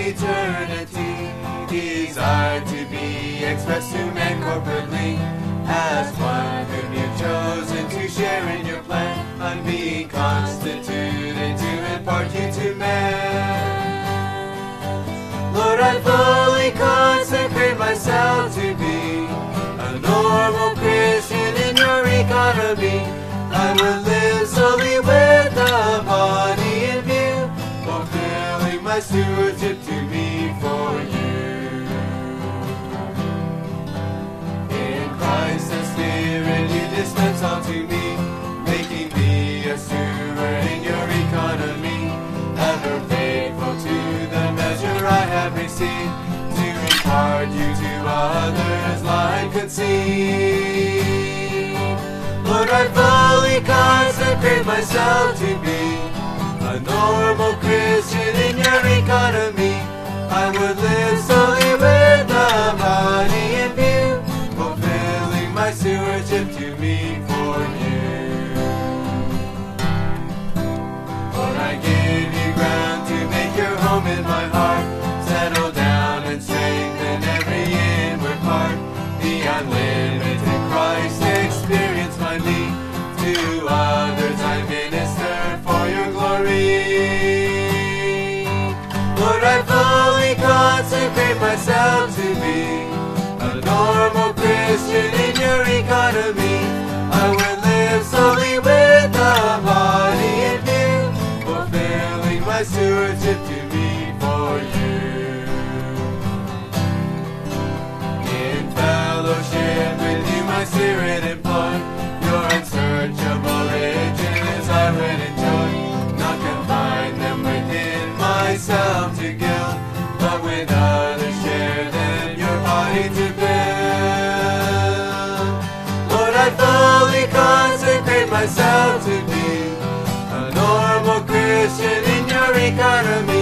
eternity. Desire to be expressed to man corporately as one whom you've chosen to share in your plan. I'm being constituted to impart you to man. Lord, I fully consecrate myself to be a normal Christian in your economy. I will live solely with the body in view, fulfilling my stewardship to me for you. In Christ and Spirit you dispense all to me, making me a steward in your economy, ever faithful to the measure I have received, to impart you to others like conceit. Lord, I fully consecrate myself to be a normal Christian in your economy. I would live solely with the body in view, fulfilling my stewardship to me for you. Lord, I give you ground to make your home in my heart, settle down and strengthen every inward part. The unlimited Christ experience my need, to others I minister for your glory. Lord, I fully consecrate myself to be a normal Christian in your economy. I will live solely with the body in view, fulfilling my stewardship to me for you. In fellowship with you my spirit employ, your unsearchable riches I would enjoy, not confine them within myself to guilt, but with others share them your body to build. Lord, I fully consecrate myself to be a normal Christian in your economy.